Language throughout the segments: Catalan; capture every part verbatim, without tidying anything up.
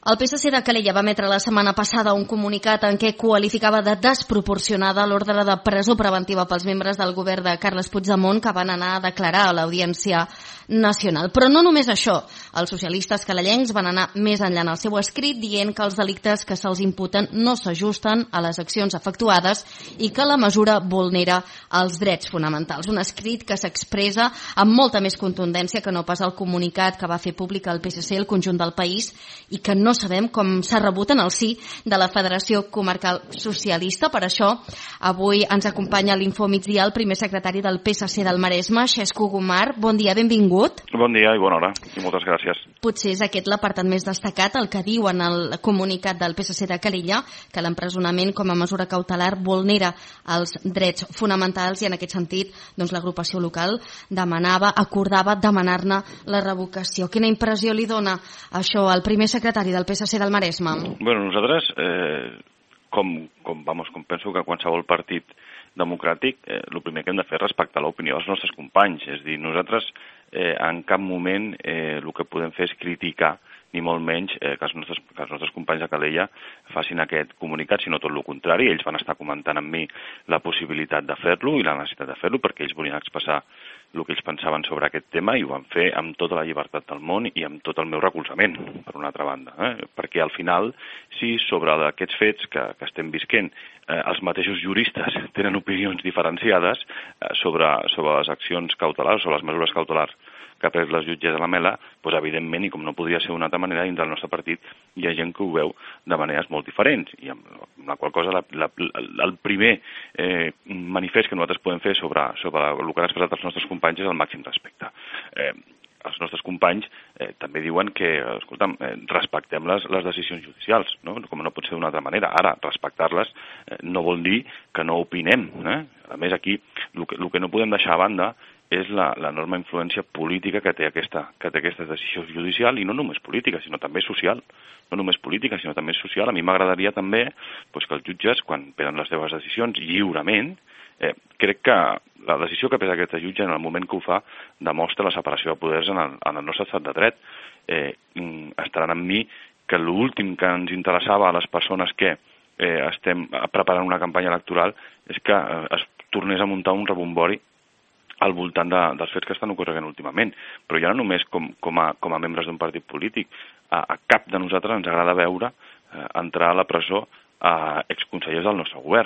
El P S C de Calella va emetre la setmana passada un comunicat en què qualificava de desproporcionada l'ordre de presó preventiva pels membres del govern de Carles Puigdemont que van anar a declarar a l'Audiència Nacional. Però no només això, els socialistes calellencs van anar més enllà en el seu escrit dient que els delictes que se'ls imputen no s'ajusten a les accions efectuades i que la mesura vulnera els drets fonamentals. Un escrit que s'expressa amb molta més contundència que no pas el comunicat que va fer públic el P S C al conjunt del país i que no No sabem com s'ha rebut en el si de la Federació Comarcal Socialista. Per això, avui ens acompanya a l'Infomigdia el primer secretari del P S C del Maresme, Xesco Gomar. Bon dia, benvingut. Bon dia i bona hora, i moltes gràcies. Potser és aquest l'apartat més destacat, el que diu en el comunicat del P S C de Calella, que l'empresonament com a mesura cautelar vulnera els drets fonamentals i en aquest sentit doncs, l'agrupació local demanava, acordava demanar-ne la revocació. Quina impressió li dona això al primer secretari del P S C del Maresme? Bueno, nosaltres, eh, com, com, vamos, com penso que qualsevol partit democràtic, eh, el primer que hem de fer és respectar l'opinió dels nostres companys. És dir, nosaltres eh, en cap moment eh, el que podem fer és criticar ni molt menys eh, que, els nostres, que els nostres companys de Calella facin aquest comunicat, sinó tot el contrari. Ells van estar comentant amb mi la possibilitat de fer-lo i la necessitat de fer-lo perquè ells volien expressar el que ells pensaven sobre aquest tema i ho van fer amb tota la llibertat del món i amb tot el meu recolzament, per una altra banda. Eh? Perquè al final, si sobre aquests fets que, que estem visquent eh, els mateixos juristes tenen opinions diferenciades eh, sobre, sobre les accions cautelars o les mesures cautelars que ha pres les jutges de la Mela, doncs evidentment, i com no podria ser d'una altra manera, dins del nostre partit hi ha gent que ho veu de maneres molt diferents, i amb la qual cosa la, la, el primer eh, manifest que nosaltres podem fer sobre, sobre el que han expressat els nostres companys és el màxim respecte. Eh, els nostres companys eh, també diuen que, escolta'm, eh, respectem les, les decisions judicials, no? Com no pot ser d'una altra manera. Ara, respectar-les eh, no vol dir que no opinem. Eh? A més, aquí, el que, el que no podem deixar a banda és l'enorme influència política que té aquesta, que té aquesta decisió judicial, i no només política, sinó també social. No només política, sinó també social. A mi m'agradaria també doncs, que els jutges, quan prenen les seves decisions lliurement, eh, crec que la decisió que presa aquest jutge en el moment que ho fa demostra la separació de poders en el, en el nostre estat de dret. Eh, estaran amb mi que l'últim que ens interessava a les persones que eh, estem preparant una campanya electoral és que eh, es tornés a muntar un rebombori al voltant de, dels fets que estan ocorrent últimament. Però ja no només com, com, a, com a membres d'un partit polític. A, a cap de nosaltres ens agrada veure eh, entrar a la presó a exconsellers del nostre govern.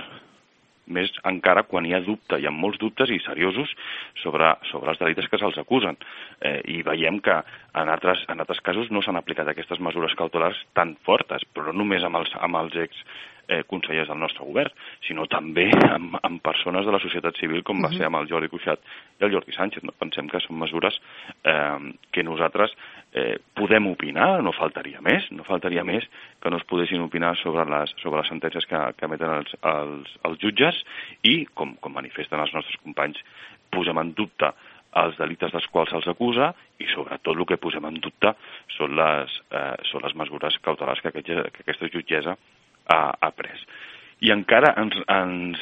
Més encara quan hi ha dubte, hi ha molts dubtes i seriosos sobre, sobre els delictes que se'ls acusen. Eh, I veiem que en altres, en altres casos no s'han aplicat aquestes mesures cautelars tan fortes, però no només amb els, amb els ex Eh, consellers del nostre govern, sinó també amb, amb persones de la societat civil com va ser amb el Jordi Cuixart i el Jordi Sánchez. No? Pensem que són mesures eh, que nosaltres eh, podem opinar, no faltaria més, no faltaria més que no es poguessin opinar sobre les, sobre les sentències que, que emeten els, els, els jutges i, com, com manifesten els nostres companys, posem en dubte els delictes dels quals se'ls acusa i, sobretot, el que posem en dubte són les, eh, són les mesures cautelars que, aquest, que aquesta jutgessa ha, ha pres. I encara ens, ens,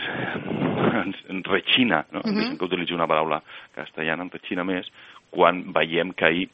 ens, ens rechina, no? Uh-huh. Deixem que utilitzi una paraula castellana, ens rechina més, quan veiem que ahir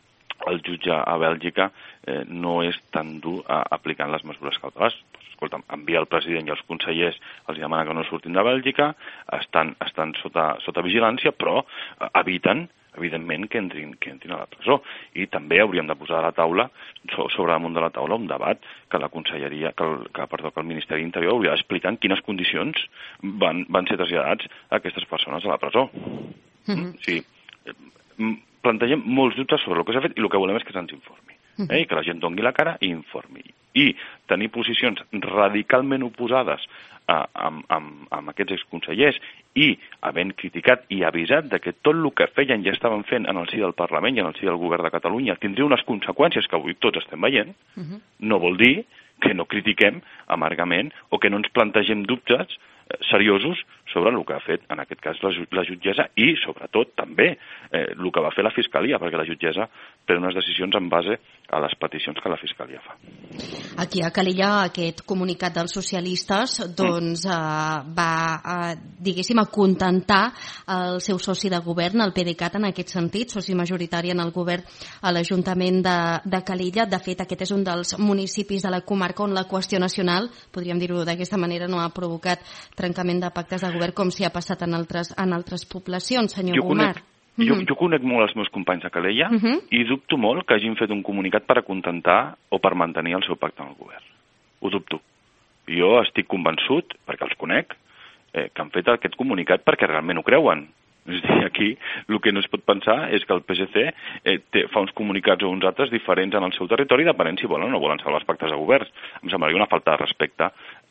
el jutge a Bèlgica eh, no és tan dur a, aplicant les mesures cautelars. Pues, escolta'm, envia el president i els consellers, els demana que no surtin de Bèlgica, estan, estan sota, sota vigilància, però eh, eviten evidentment que entrin, que entrin a la presó. I també hauríem de posar a la taula, sobre damunt de la taula, un debat que la Conselleria, que el, que, perdó, que el Ministeri d'Interior hauria d'explicar en quines condicions van, van ser traslladats aquestes persones a la presó. Mm-hmm. O sigui, plantegem molts dubtes sobre el que s'ha fet i el que volem és que se'ns informi. Eh? I que la gent doni la cara i informi. I tenir posicions radicalment oposades a, amb, amb, amb aquests exconsellers i havent criticat i avisat de que tot el que feien ja estaven fent en el si del Parlament i en el si del govern de Catalunya tindria unes conseqüències que avui tots estem veient, uh-huh. no vol dir que no critiquem amargament o que no ens plantegem dubtes seriosos sobre el que ha fet, en aquest cas, la, la jutgessa i, sobretot, també, eh, el que va fer la Fiscalia, perquè la jutgessa pren unes decisions en base a les peticions que la Fiscalia fa. Aquí a Calella aquest comunicat dels socialistes doncs, eh, va, eh, diguéssim, acontentar el seu soci de govern, el PDeCAT, en aquest sentit, soci majoritari en el govern a l'Ajuntament de, de Calella. De fet, aquest és un dels municipis de la comarca on la qüestió nacional, podríem dir-ho d'aquesta manera, no ha provocat trencament de pactes de govern com si ha passat en altres, en altres poblacions, senyor jo Gomar. Conec, jo, jo conec molt els meus companys de Calella uh -huh. i dubto molt que hagin fet un comunicat per acontentar o per mantenir el seu pacte amb el govern. Ho dubto. Jo estic convençut, perquè els conec, eh, que han fet aquest comunicat perquè realment ho creuen. És a dir, aquí el que no es pot pensar és que el P S C eh, té, fa uns comunicats o uns altres diferents en el seu territori, depenent si volen o no volen salvar els pactes de governs. Em semblaria una falta de respecte,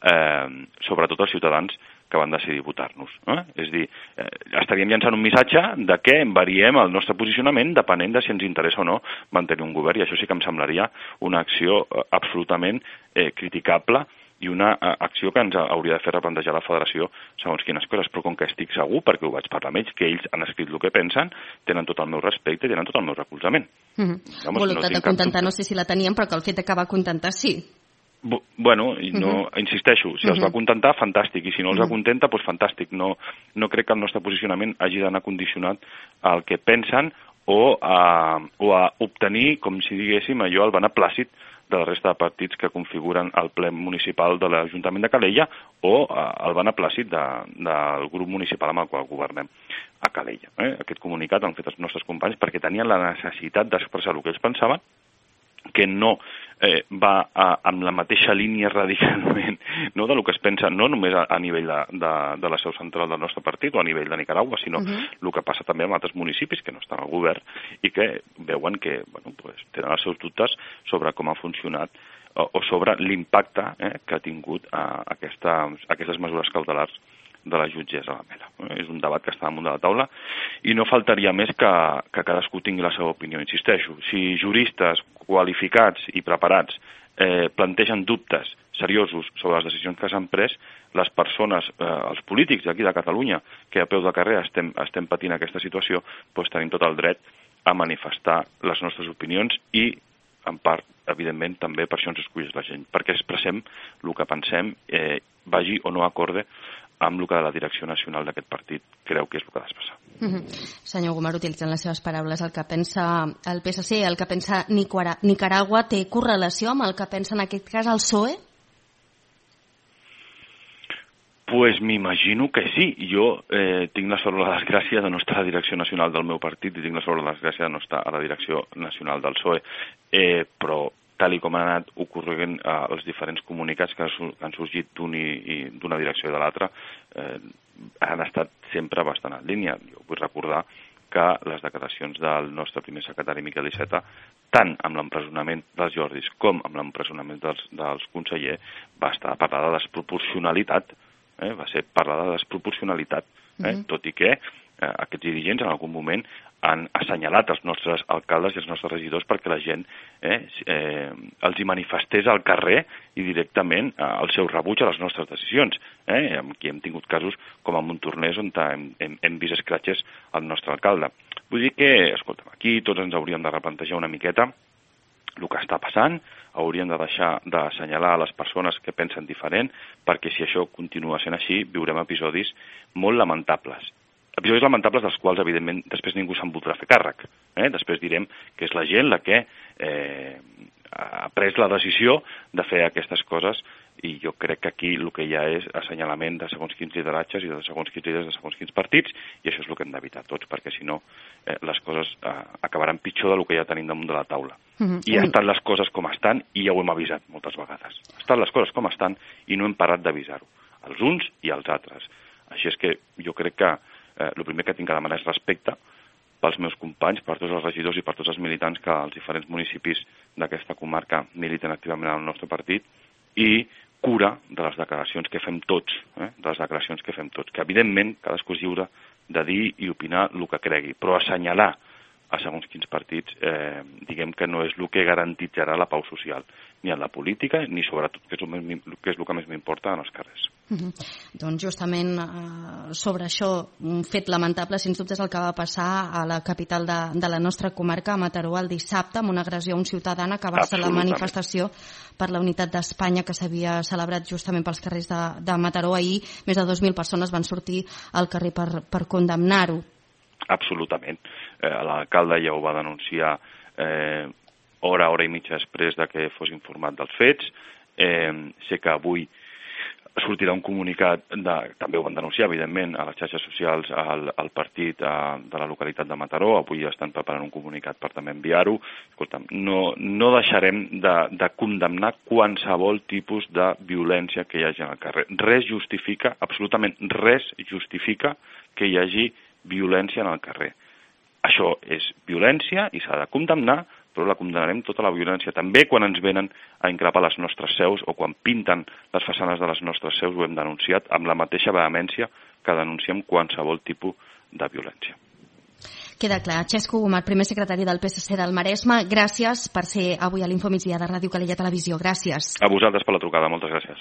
eh, sobretot als ciutadans que van decidir votar-nos. Eh? És a dir, eh, estaríem llançant un missatge de que variem el nostre posicionament depenent de si ens interessa o no mantenir un govern, i això sí que em semblaria una acció eh, absolutament eh, criticable i una uh, acció que ens hauria de fer replantejar la federació segons quines coses, però com que estic segur, perquè ho vaig parlar amb ells, que ells han escrit el que pensen, tenen tot el meu respecte i tenen tot el meu recolzament. Mm-hmm. Vamos, voluntat no de contentar no sé si la tenien, però que el fet d'acabar contentar sí. Bu bueno, no, uh-huh. insisteixo, si uh-huh. els va contentar, fantàstic, i si no els uh-huh. acontenta, doncs fantàstic. No, no crec que el nostre posicionament hagi d'anar condicionat al que pensen o a, o a obtenir, com si diguéssim, allò, el beneplàcit de la resta de partits que configuren el ple municipal de l'Ajuntament de Calella o el beneplàcit de, del grup municipal amb el qual governem a Calella. Eh? Aquest comunicat han fet els nostres companys perquè tenien la necessitat d'expressar el que ells pensaven, que no eh, va a, amb la mateixa línia radicalment no, del que es pensa, no només a, a nivell de, de, de la seu central del nostre partit o a nivell de Nicaragua, sinó uh-huh. el que passa també en altres municipis que no estan al govern i que veuen que bueno, pues, tenen els seus dubtes sobre com ha funcionat o, o sobre l'impacte eh, que ha tingut a, aquesta, aquestes mesures cautelars de la jutgessa Lamela. És un debat que està damunt de la taula i no faltaria més que, que cadascú tingui la seva opinió. Insisteixo, si juristes qualificats i preparats eh, plantegen dubtes seriosos sobre les decisions que s'han pres, les persones, eh, els polítics d'aquí de Catalunya, que a peu de carrer estem, estem patint aquesta situació, doncs tenim tot el dret a manifestar les nostres opinions i, en part, evidentment, també per això ens escull la gent, perquè expressem el que pensem, eh, vagi o no acorde amb el que la direcció nacional d'aquest partit creu que és el que ha d'expressar. Mm-hmm. Senyor Gomar, utilitzant les seves paraules, el que pensa el P S C, el que pensa Nicaragua, té correlació amb el que pensa en aquest cas el P S O E? Pues m'imagino que sí. Jo eh, tinc la sort o la desgràcia de no estar a la direcció nacional del meu partit i tinc la sort o la desgràcia de no estar a la direcció nacional del P S O E, eh, però tal i com han anat ocorrent eh, els diferents comunicats que han sorgit d'una direcció i de l'altra, eh, han estat sempre bastant en línia. Jo vull recordar que les declaracions del nostre primer secretari Miquel Iceta, tant amb l'empresonament dels Jordis com amb l'empresonament dels, dels consellers, va estar parlar de desproporcionalitat, eh, va ser parlar de desproporcionalitat, eh, mm-hmm. tot i que eh, aquests dirigents en algun moment han assenyalat els nostres alcaldes i els nostres regidors perquè la gent eh, eh, els hi manifestés al carrer i directament eh, el seu rebuig a les nostres decisions. Eh? Aquí hem tingut casos com a Montornès on hem, hem, hem vist escratxes al nostre alcalde. Vull dir que, escolta'm, aquí tots ens hauríem de replantejar una miqueta el que està passant, hauríem de deixar d'assenyalar a les persones que pensen diferent, perquè si això continua sent així, viurem episodis molt lamentables. Episodis lamentables dels quals, evidentment, després ningú se'n voldrà fer càrrec. Eh? Després direm que és la gent la que eh, ha pres la decisió de fer aquestes coses i jo crec que aquí el que hi ha és assenyalament de segons quins lideratges i de segons quins líders de segons quins partits i això és el que hem d'evitar tots, perquè si no eh, les coses eh, acabaran pitjor del que ja tenim damunt de la taula. Mm-hmm. I estan les coses com estan i ja ho hem avisat moltes vegades. Estan les coses com estan i no hem parat d'avisar-ho, els uns i els altres. Així és que jo crec que Eh, el primer que tinc que demanar és respecte pels meus companys, per tots els regidors i per tots els militants que als diferents municipis d'aquesta comarca militen activament al nostre partit i cura de les declaracions que fem tots, eh, de les declaracions que fem tots, que evidentment cadascú és lliure de dir i opinar el que cregui, però assenyalar a segons quins partits, eh, diguem que no és el que garantitzarà la pau social, ni en la política, ni sobretot, que és el, més, que és el que més m'importa, en els carrers. Uh-huh. Doncs justament eh, sobre això, un fet lamentable, sens dubte, és el que va passar a la capital de, de la nostra comarca, a Mataró, el dissabte, amb una agressió a un ciutadà que va ser la manifestació per la unitat d'Espanya que s'havia celebrat justament pels carrers de, de Mataró. Ahir més de dos mil persones van sortir al carrer per, per condemnar-ho. Absolutament. Eh, l'alcalde ja ho va denunciar eh, hora, hora i mitja després de que fos informat dels fets. Eh, sé que avui sortirà un comunicat, de, també ho van denunciar, evidentment, a les xarxes socials, al, al partit a, de la localitat de Mataró. Avui estan preparant un comunicat per també enviar-ho. Escolta'm, no, no deixarem de, de condemnar qualsevol tipus de violència que hi hagi al carrer. Res justifica, absolutament res justifica que hi hagi violència en el carrer. Això és violència i s'ha de condemnar, però la condemnarem tota la violència. També quan ens venen a increpar les nostres seus o quan pinten les façanes de les nostres seus ho hem denunciat amb la mateixa vehemència que denunciem qualsevol tipus de violència. Queda clar. Xesco Gomar, primer secretari del P S C del Maresme, gràcies per ser avui a l'Infomigdia de Ràdio Calella Televisió. Gràcies. A vosaltres per la trucada. Moltes gràcies.